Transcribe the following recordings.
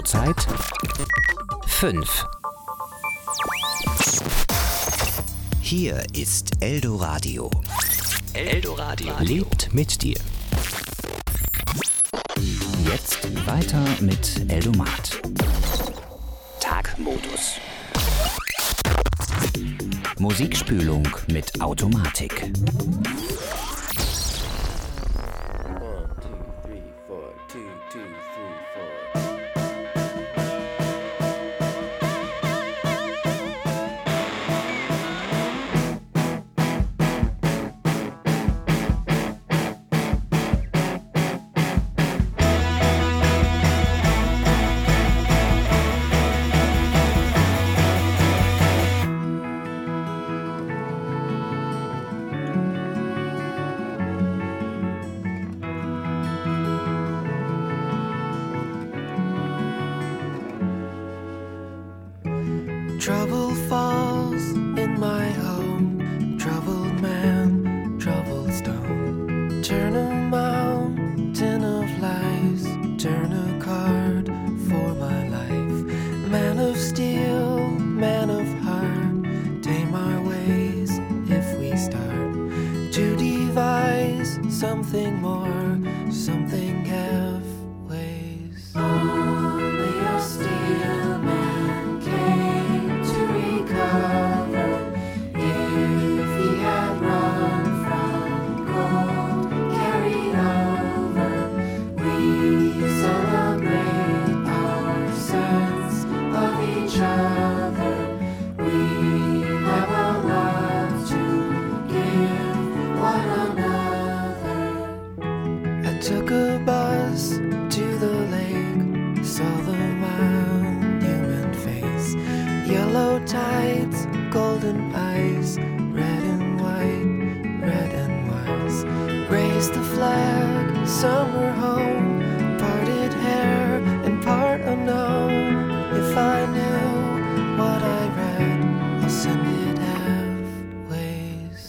Uhrzeit 5. Hier ist Eldoradio. Eldoradio lebt mit dir. Jetzt weiter mit Eldomat. Tagmodus. Musikspülung mit Automatik. Trouble falls in my home, troubled man, troubled stone. Turn a mountain of lies, turn a card for my life. Man of steel, man of heart, tame our ways if we start to devise something more, something halfways. Only a steel man came to recover. If he had run from gold carried over, we celebrate our sense of each other. We have a love to give one another. I took a bus to the lake, saw the monument face, yellow tides, golden eyes, red and white, red and wise. Raised the flag, summer home, parted hair and part unknown. If I knew what I read, I'll send it halfways.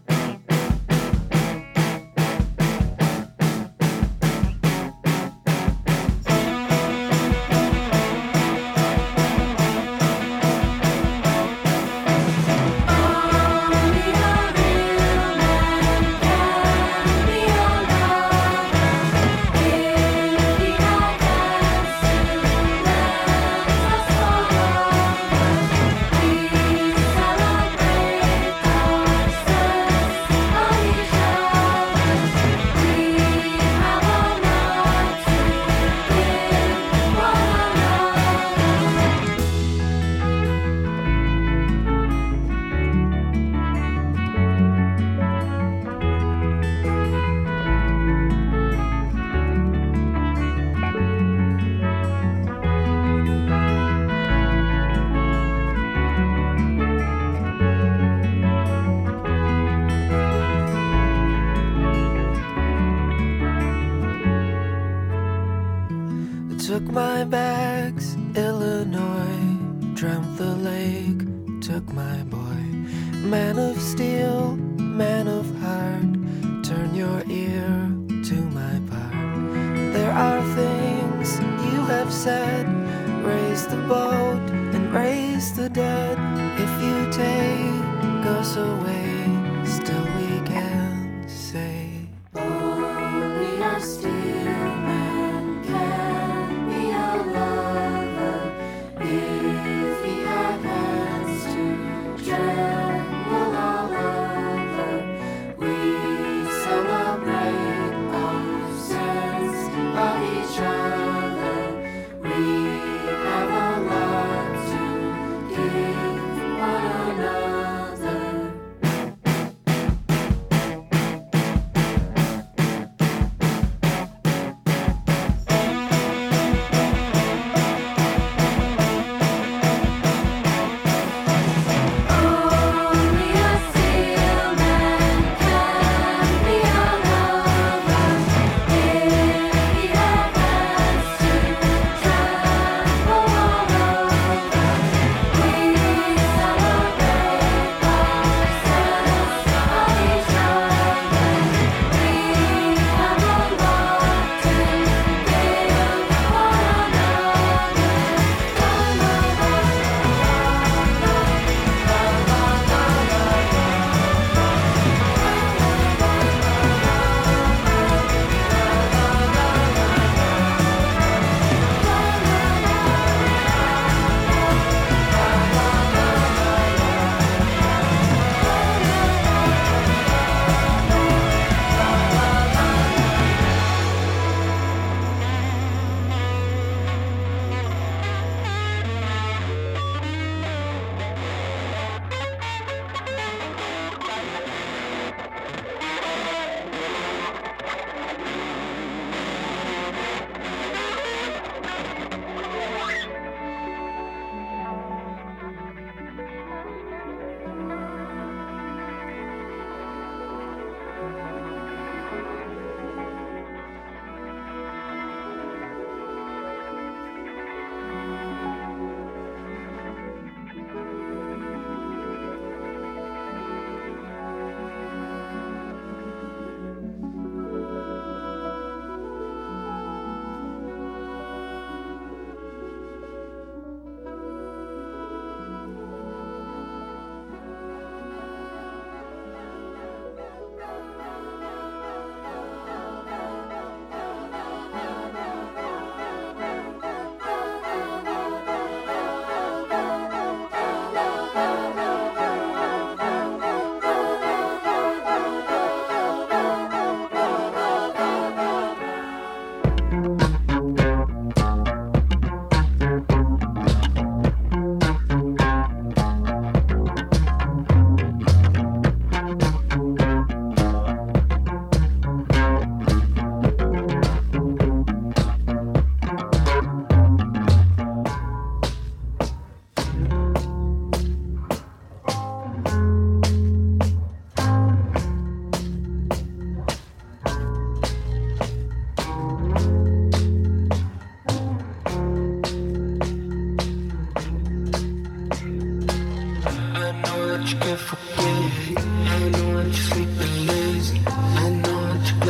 Took my bags, Illinois, dreamt the lake, took my boy. Man of steel, man of heart, turn your ear to my part. There are things you have said, raise the boat and raise the dead. If you take us away, still we can say, only a steel man can be a lover. If he had hands to tremble all over, we celebrate our sense of each other. We have a lot to give one another.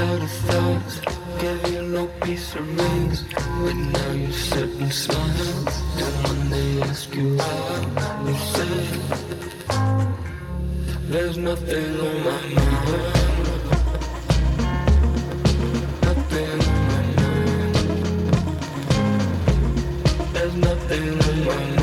cloud of thoughts, gave you no peace of rings, but now you sit and smile. And when they ask you why, you say, there's nothing on my mind. Nothing on my mind. There's nothing on my mind.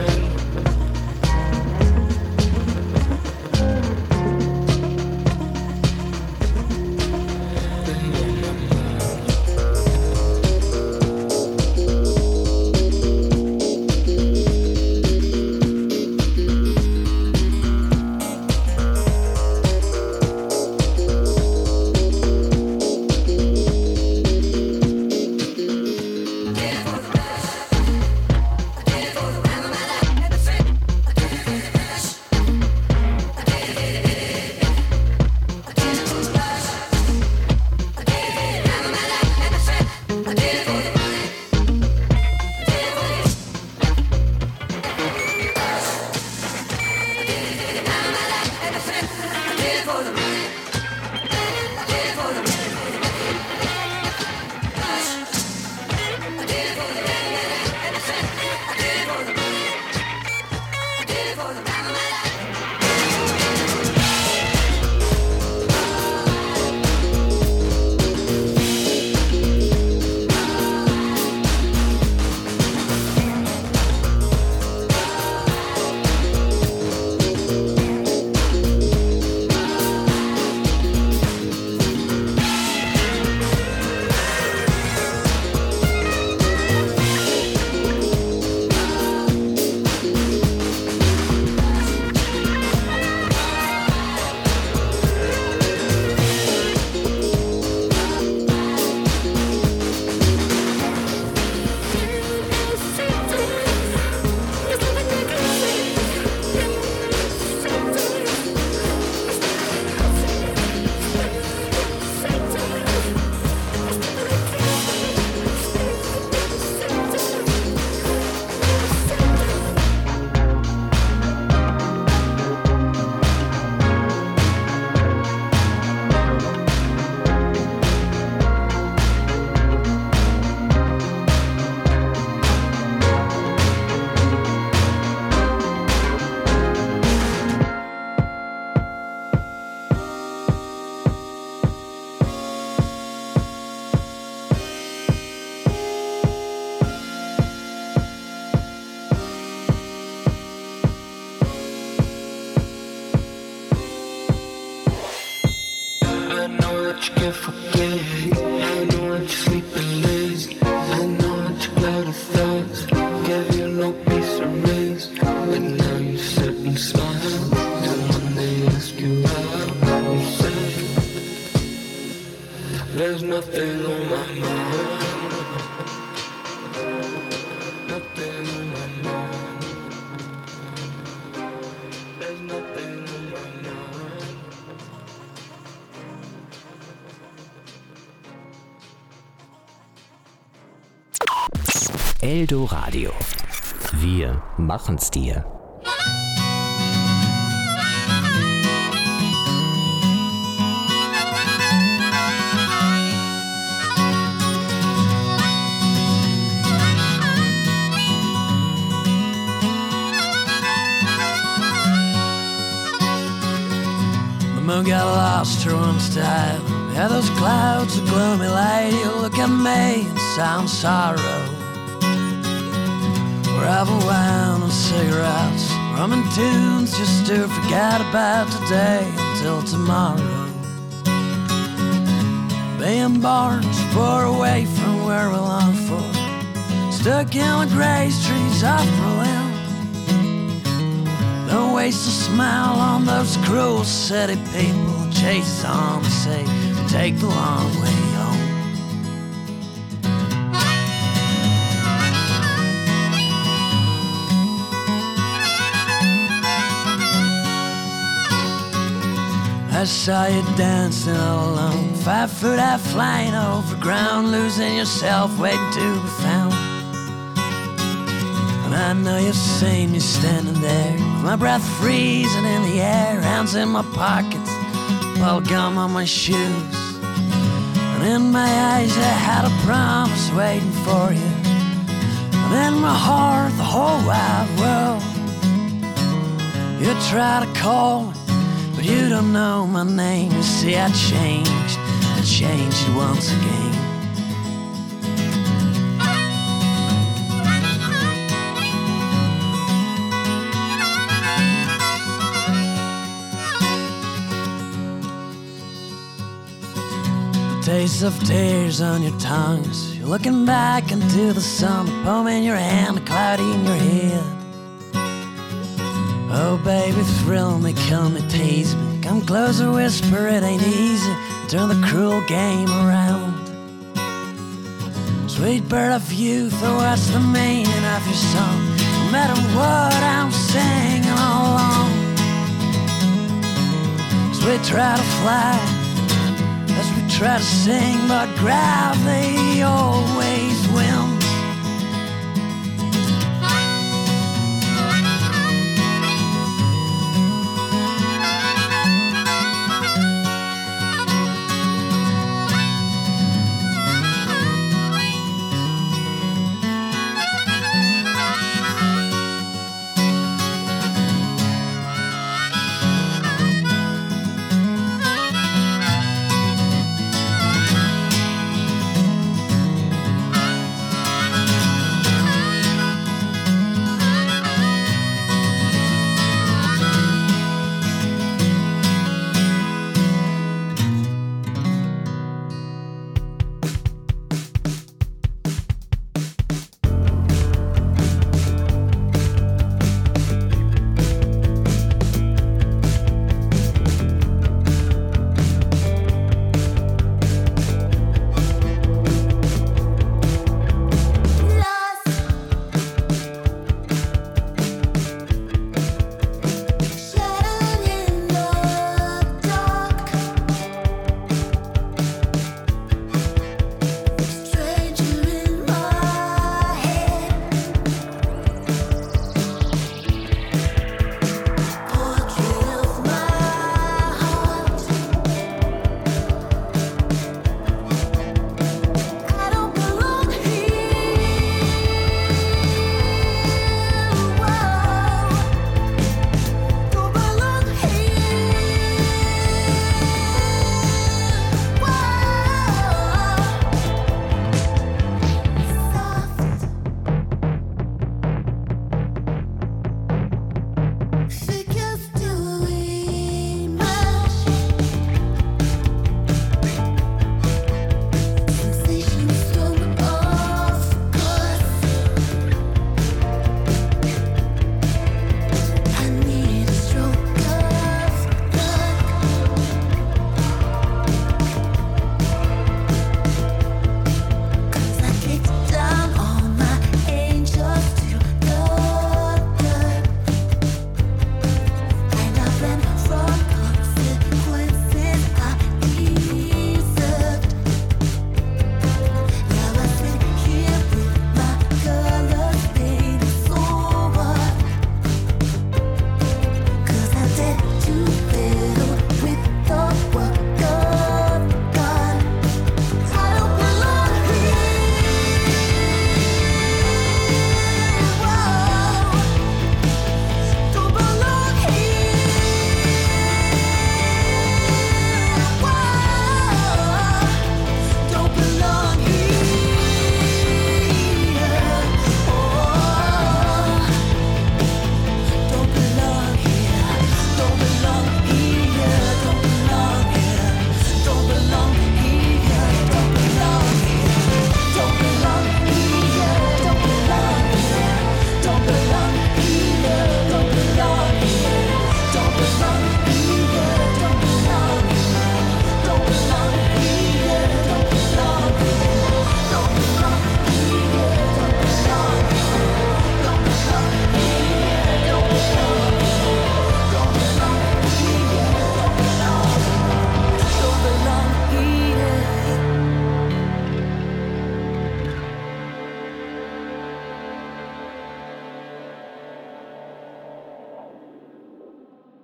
There's nothing on my mind. Nothing on my mind. There's nothing on my mind. Eldoradio. Wir machen's dir. The moon got lost her own style. Yeah, those clouds of gloomy light. You look at me and sound sorrow. Travel wine and cigarettes, rumming tunes just to forget about today until tomorrow. Being born so far away from where we long for, stuck in the grey streets of Berlin. Don't waste a smile on those cruel city people. Chase on the sea, take the long way home. I saw you dancing all alone, 5 foot high flying over ground, losing yourself waiting to be found. And I know you've seen me standing there, my breath freezing in the air, hands in my pockets, bubble gum on my shoes. And in my eyes I had a promise waiting for you. And in my heart the whole wide world. You try to call me, but you don't know my name. You see I changed it once again. Taste of tears on your tongues. You're looking back into the sun. A poem in your hand, a cloudy in your head. Oh baby, thrill me, kill me, tease me. Come closer, whisper, it ain't easy. Turn the cruel game around. Sweet bird of youth, oh what's the meaning of your song? No matter what I'm singing all along. As we try to fly, as we try to sing, but gravity always wins.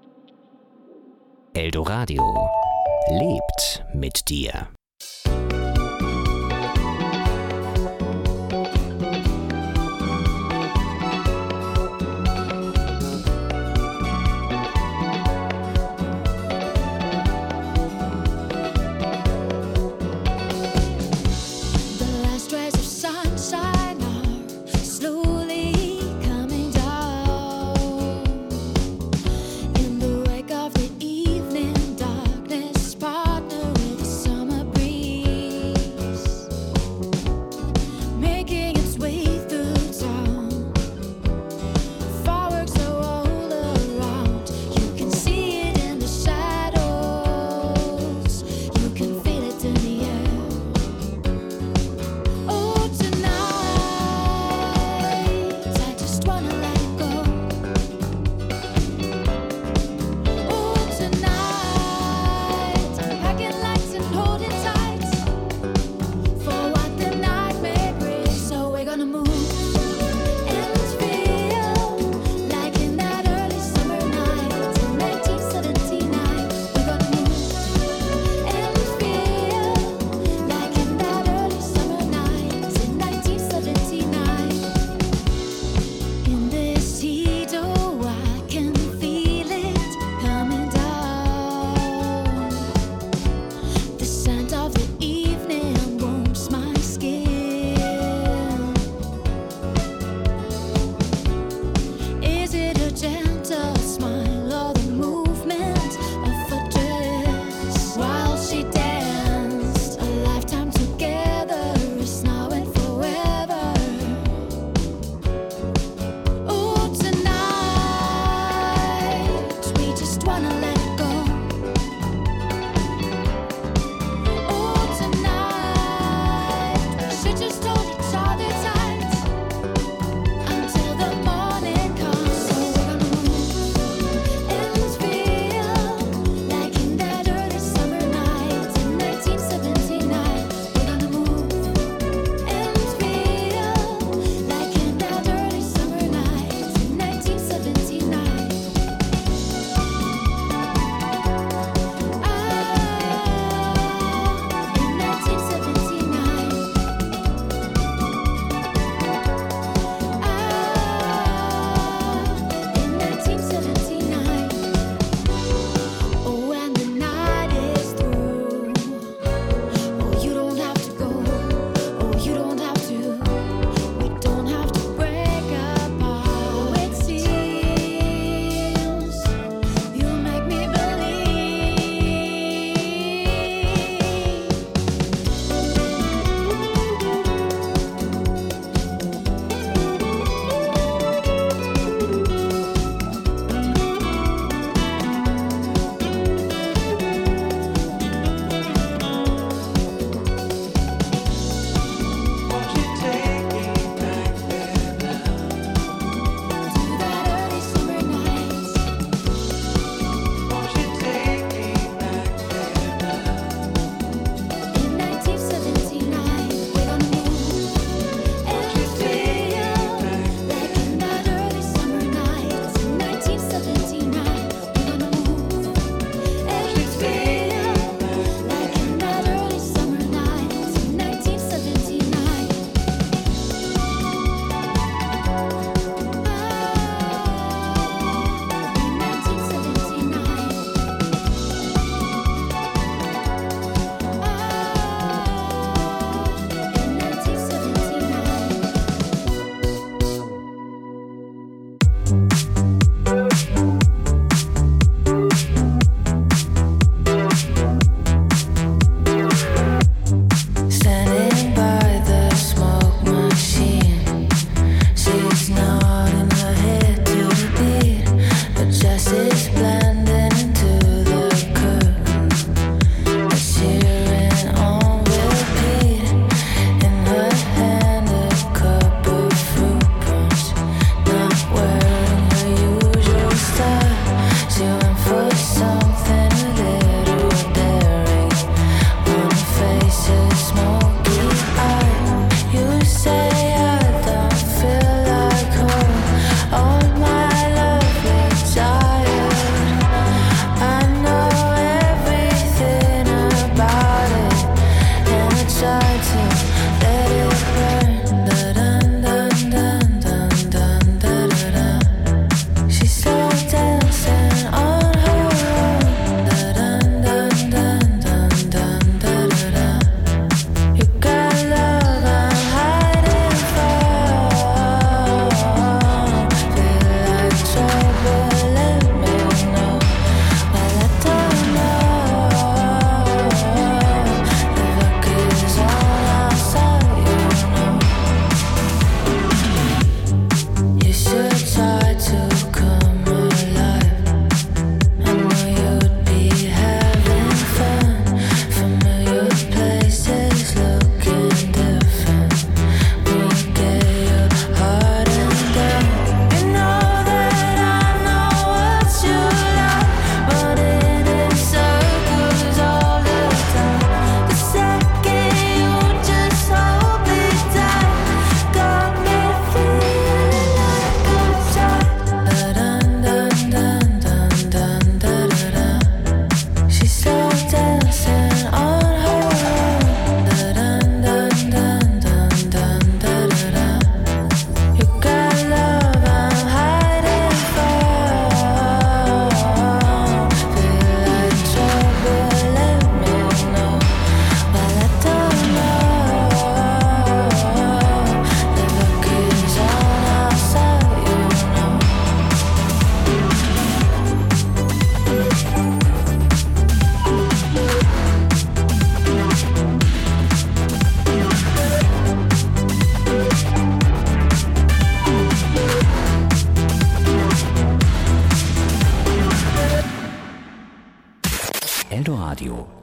Eldoradio lebt mit dir.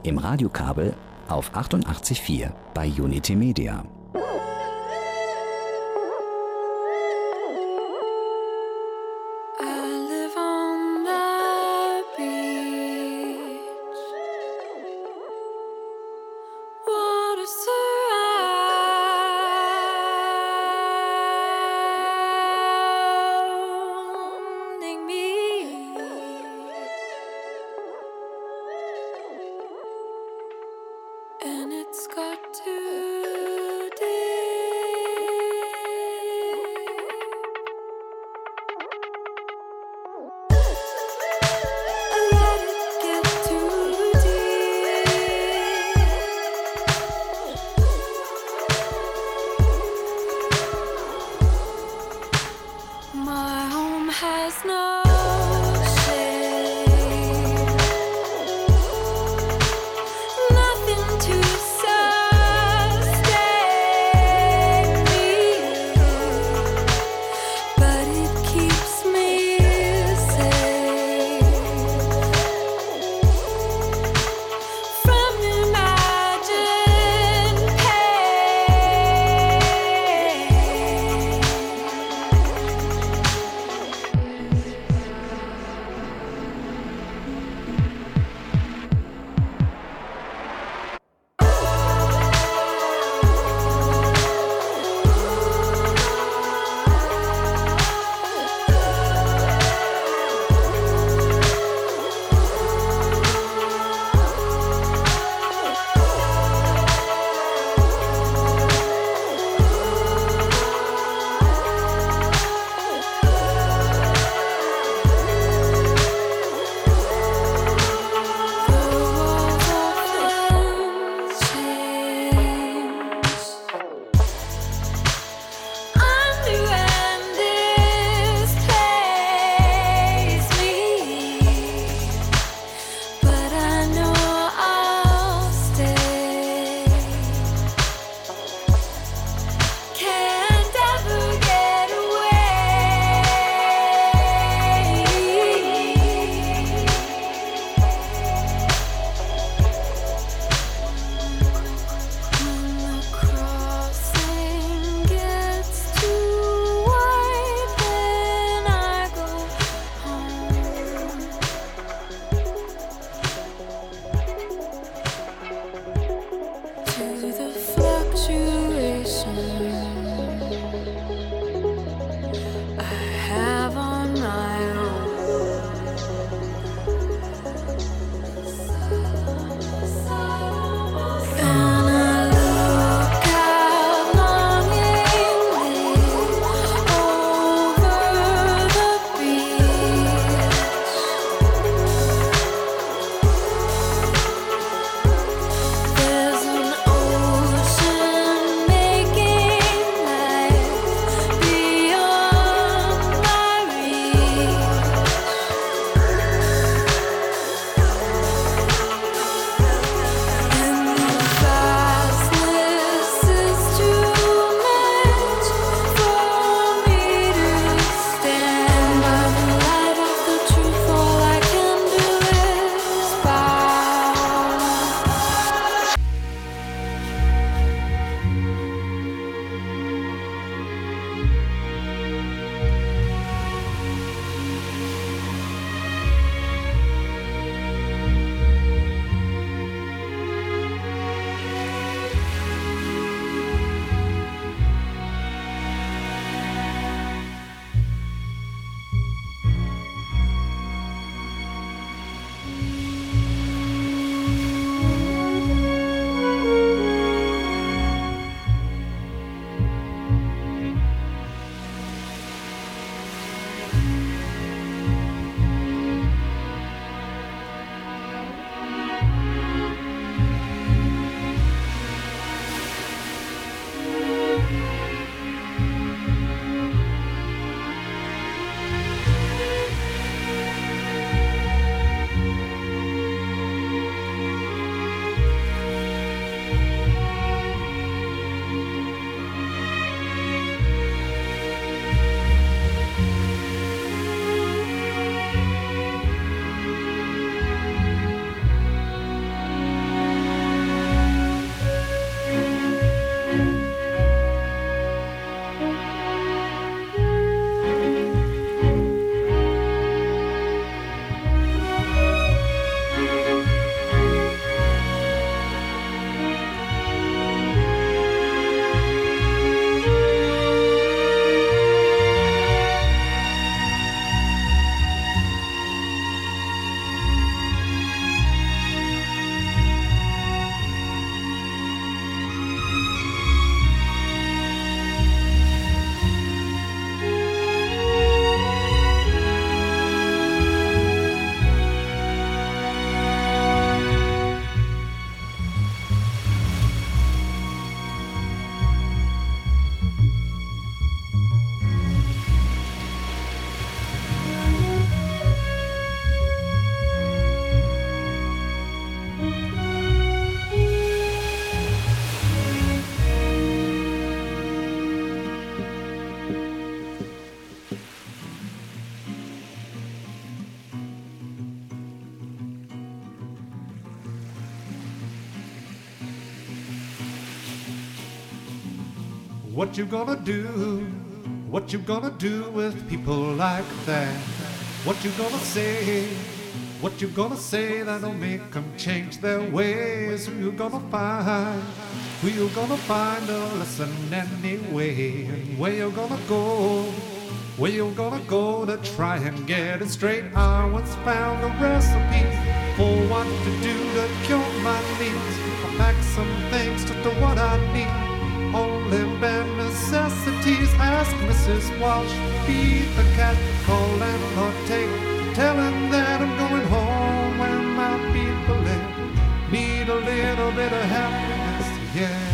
Im Radiokabel auf 88.4 bei Unity Media. What you gonna do? What you gonna do with people like that? What you gonna say? What you gonna say that'll make them change their ways? Who you gonna find? Who you gonna find to listen anyway? And where you gonna go? Where you gonna go to try and get it straight? I once found a recipe for what to do to cure my needs. I packed some things to do what I need. Only bare necessities. Ask Mrs. Walsh, feed the cat, call landlord, tell him that I'm going home where my people live. Need a little bit of happiness, yeah.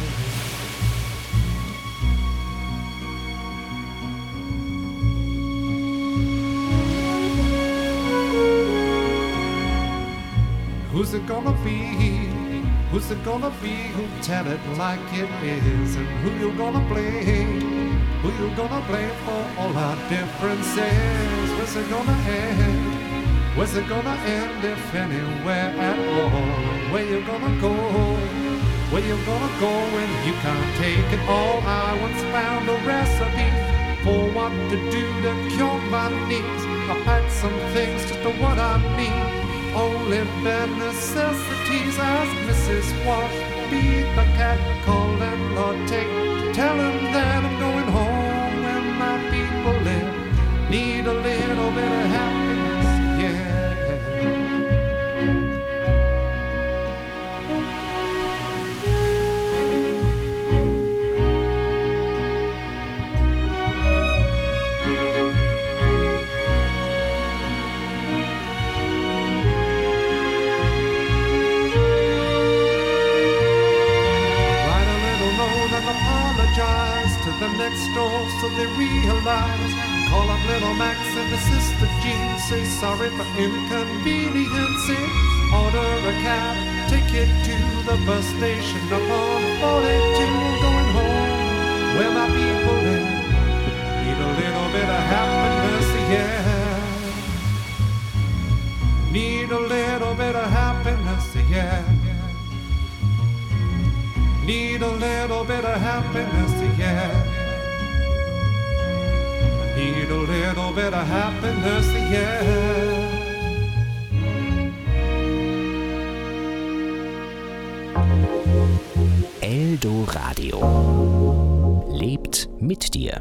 Who's it gonna be? Who's it gonna be who'll tell it like it is? And who you gonna blame? Who you gonna blame for all our differences? Where's it gonna end? Where's it gonna end if anywhere at all? Where you gonna go? Where you gonna go when you can't take it all? I once found a recipe for what to do to cure my needs. I packed some things just to what I need. Only bare necessities. Ask Mrs. Walsh, feed the cat, call landlord, tell him that I'm going home where my people live. Need a little bit of happiness, yeah. The next door so they realize. Call up little Max and his sister Jean. Say sorry for inconveniencing. Order a cab, take it to the bus station upon 42. Going home where my people live. Need a little bit of happiness, yeah. Need a little bit of happiness, yeah. Need a little bit of happiness, yeah. Need a little bit of happiness, yeah. Eldoradio lebt mit dir.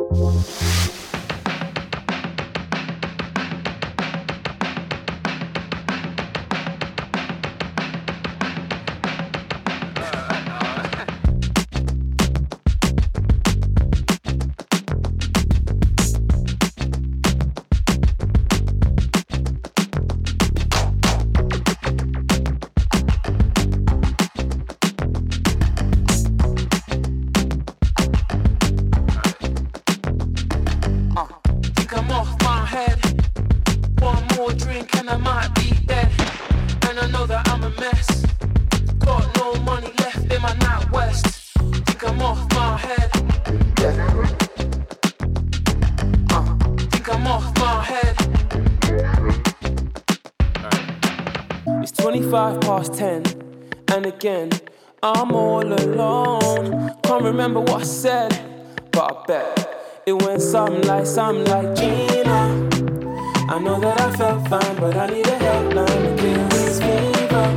It's 25 past 10, and again, I'm all alone. Can't remember what I said, but I bet it went something like Gina. I know that I felt fine, but I need a helpline to kill this fever.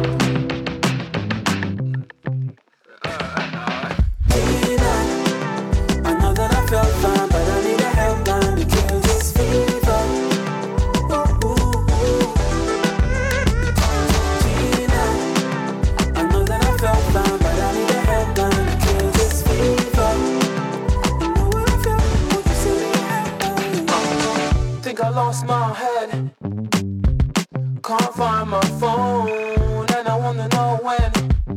Gina, I know that I felt fine, but I need a helpline to kill this fever. Ooh, ooh, ooh. Gina, I know that I felt fine, but I need a helpline to kill this fever. I know what I felt, what you say to helpline. Think I lost my head. Can't find my phone, and I wanna know when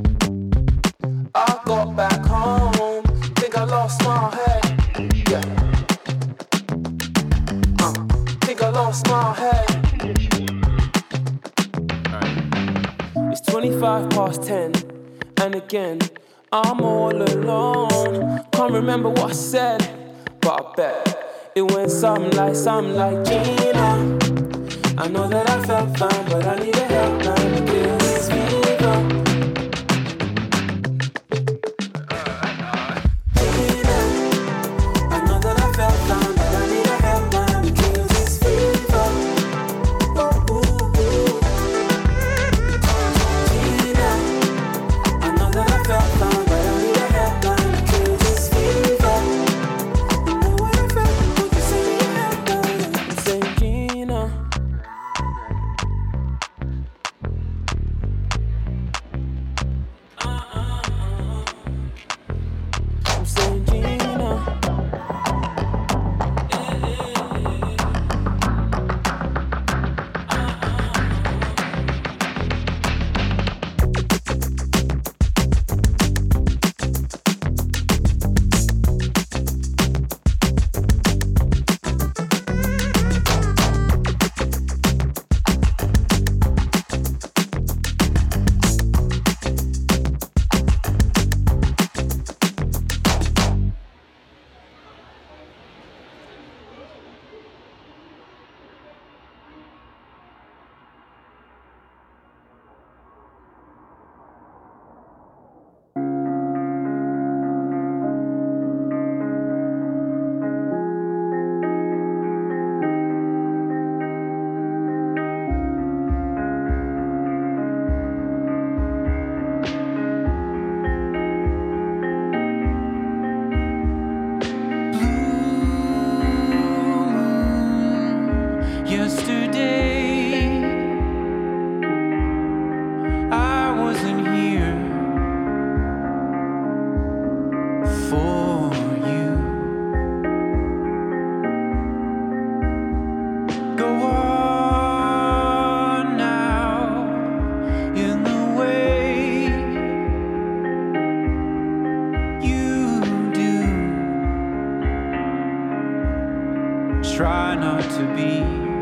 I got back home. Think I lost my head. Yeah. Think I lost my head. It's 25 past 10, and again, I'm all alone. Can't remember what I said, but I bet it went something like Gina. I know that I felt fine, but I need a helpline to kill this fever. Gina, try not to be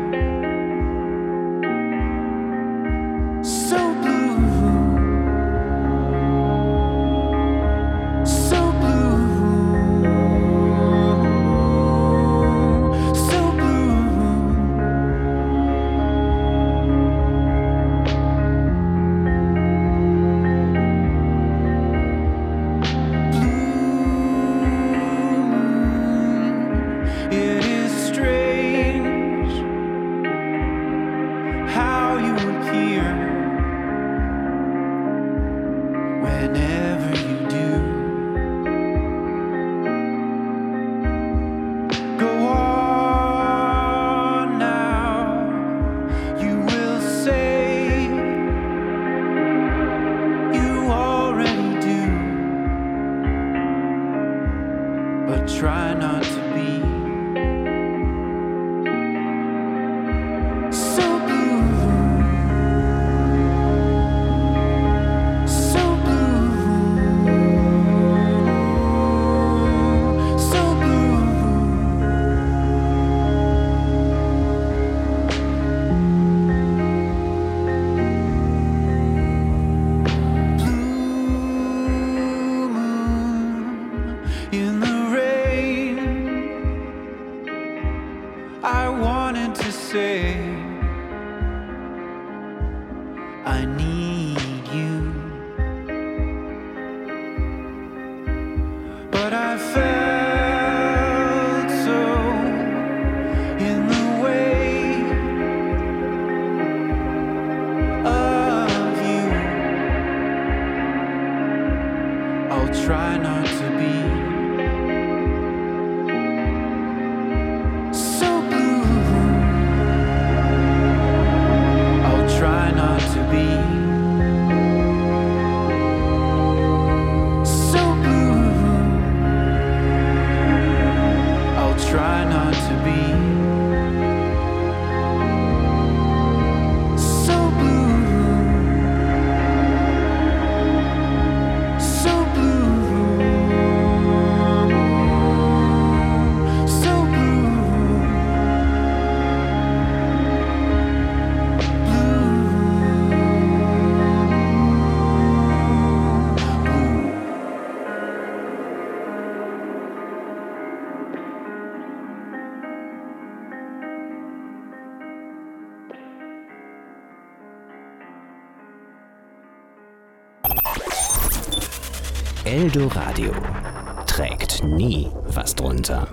so blue, so blue, so blue. It is strange how you appear whenever you do. Go on now, you will say you already do, but try not to be so blue, so blue, so blue. Blue moon in the rain. I wanted to say I need you, but I felt so in the way of you. I'll try not to be so blue. I'll try not to be so blue. I'll try not to be so blue, so blue, so blue. Eldoradio trägt nie was drunter.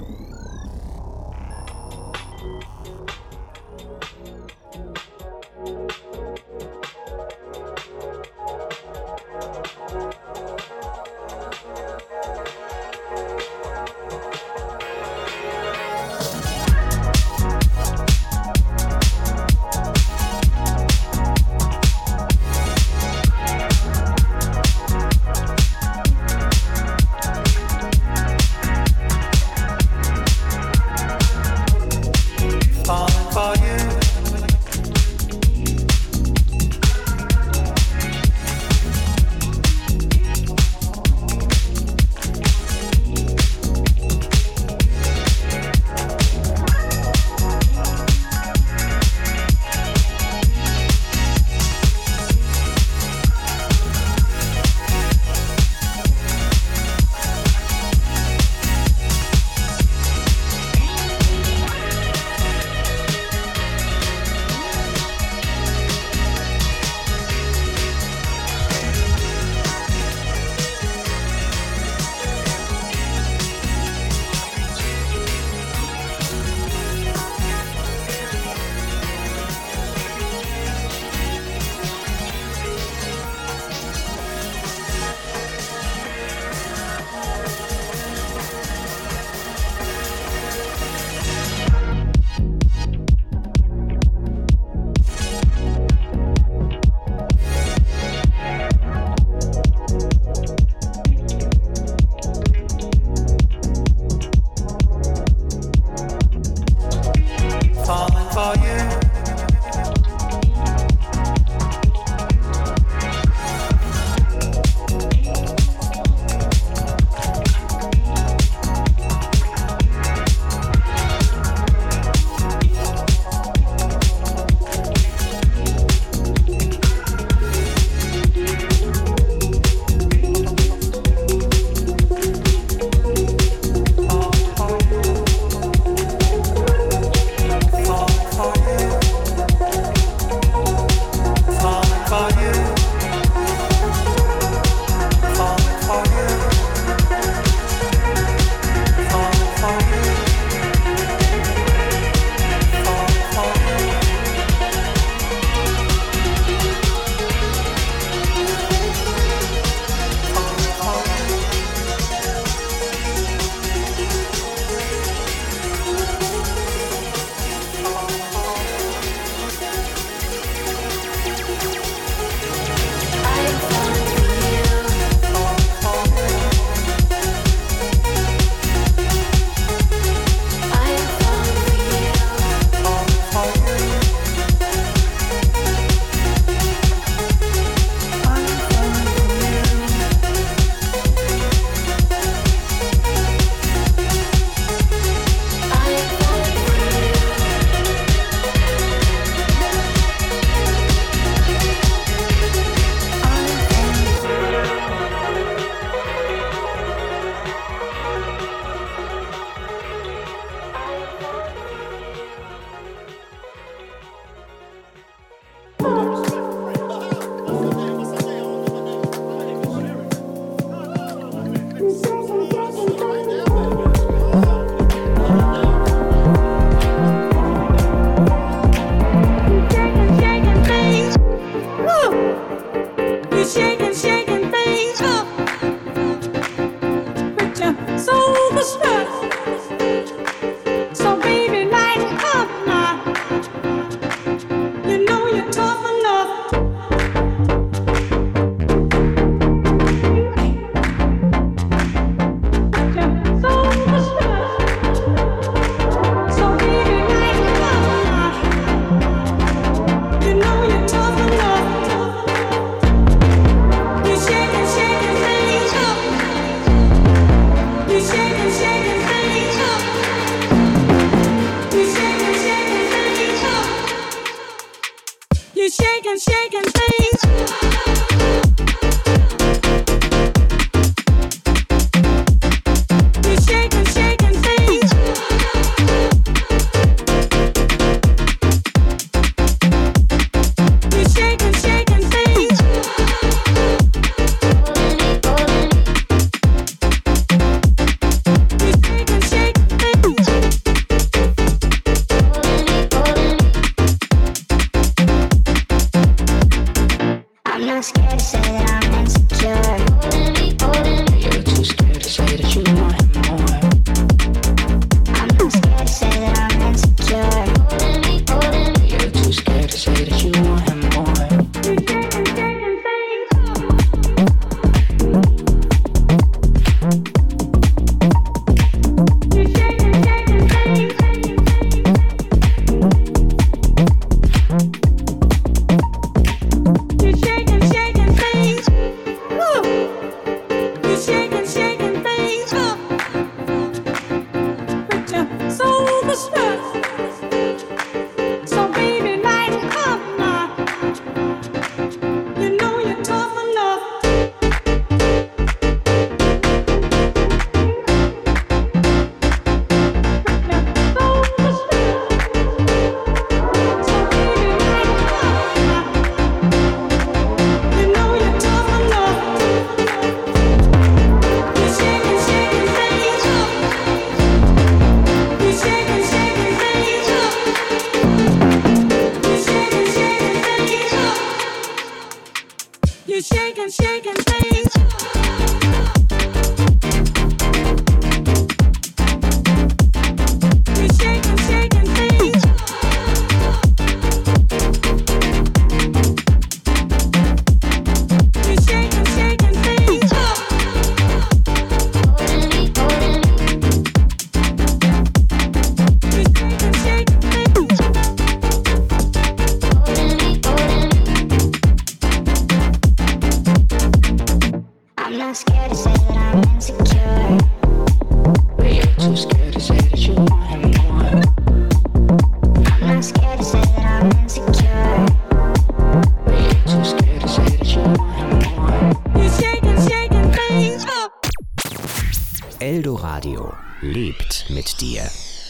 Eldoradio lebt mit dir.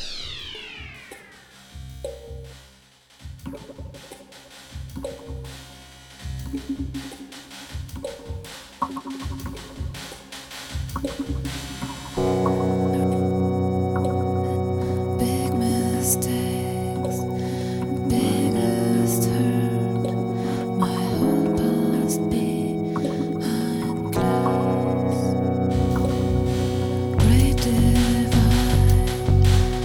Big mistakes, biggest hurt. My heart must be behind glass. Great divide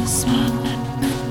small things.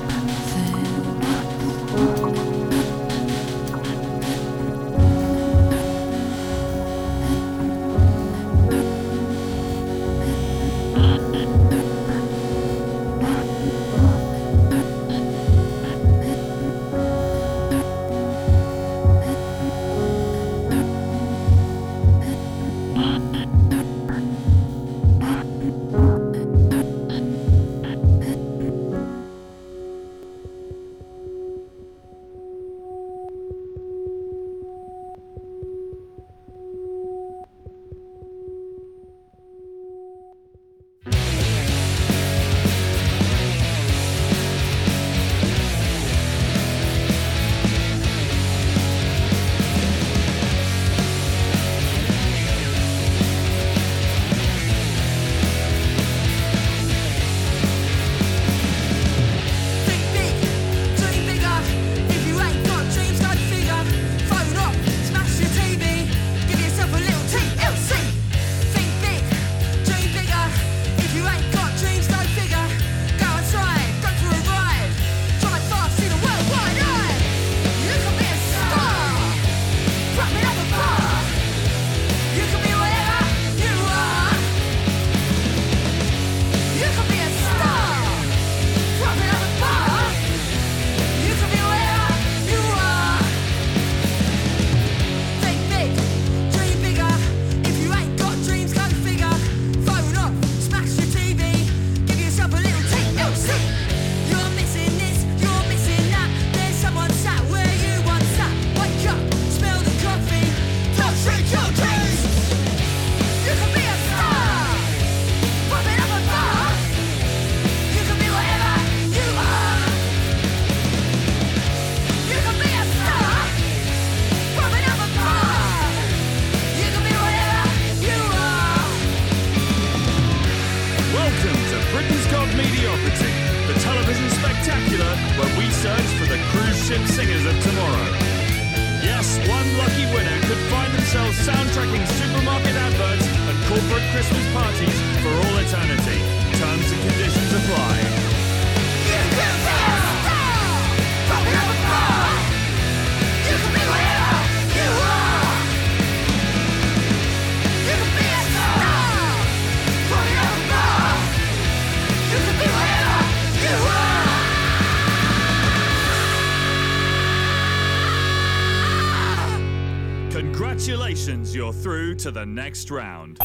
Congratulations, you're through to the next round.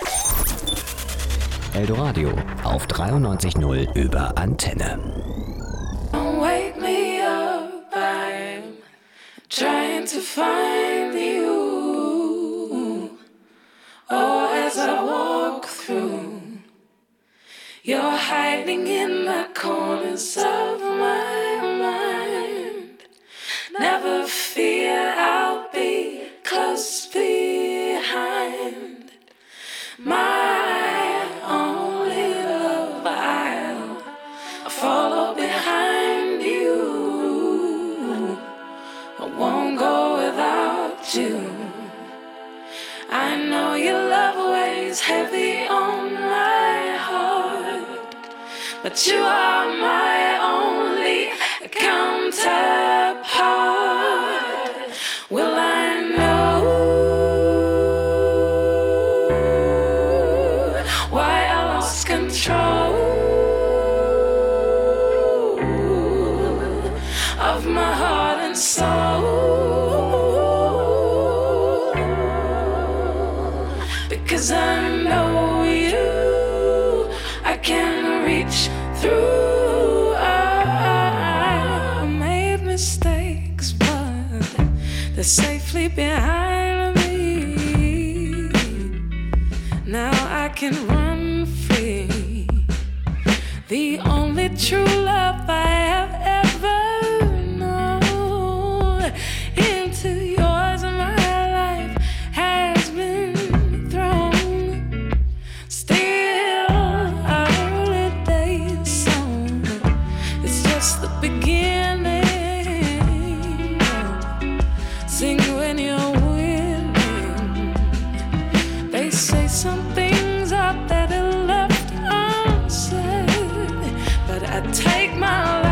Eldoradio auf 93.0 über Antenne. Don't wake me up, I'm trying to find you. Oh, as I walk through, you're hiding in the corners of my mind. Never fear, I'll be close behind. My only love, I'll follow behind you. I won't go without you. I know your love weighs heavy on my heart, but you are my only counterpart. Will I know why I lost control of my heart and soul? Because I know you, I can reach through. I made mistakes, but they're safely behind me. Now I can run free. The only true love I have ever known. Into yours, my life has been thrown. Still, our early days song, it's just the beginning. Sing when you're winning. They say some things are better left unsaid, but I take my